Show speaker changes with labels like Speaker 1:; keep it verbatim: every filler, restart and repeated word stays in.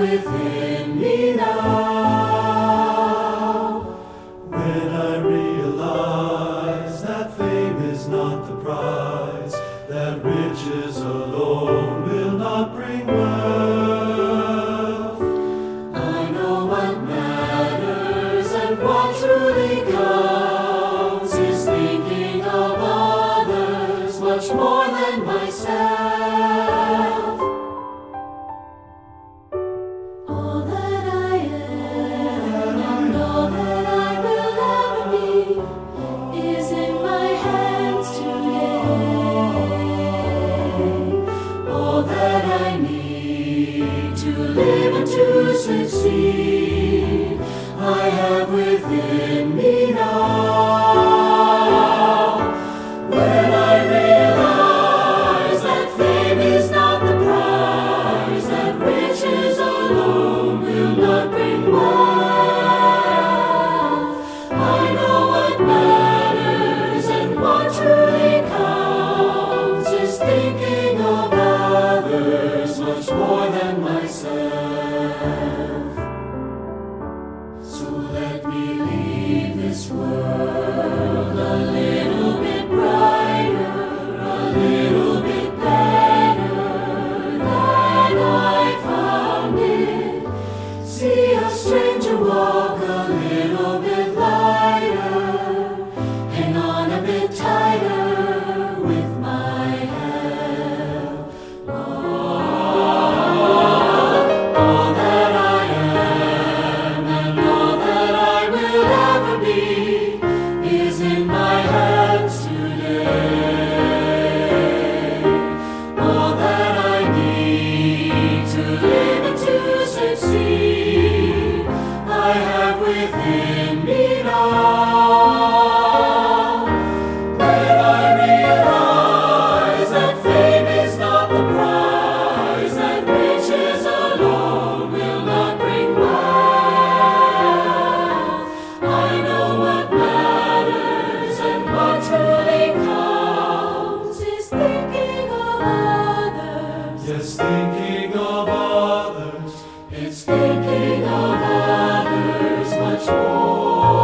Speaker 1: within me now.
Speaker 2: When I realize that fame is not the prize, that riches alone will not bring wealth,
Speaker 1: I know what matters and what truly counts is thinking of others much more than myself. All that I am and all that I will ever be is in my hands today. All that I need to live and to succeed, I have within me now. When I realize that fame is not the prize, that riches alone will not bring wealth, I know what matters and what truly counts is thinking of others much more than myself. So let me leave this world a little bit brighter, a little bit better than I found it. See a stranger walk a little bit lighter, hang on a bit tighter with my help. All that I am and all that I will ever be is in my hands today. All that I need to live and to succeed, I have within me now. When I realize that fame is not the prize, that riches alone will not bring wealth, I know what matters and what truly counts is thinking of others.
Speaker 2: yes, thinking of others.
Speaker 1: It's thinking of others much more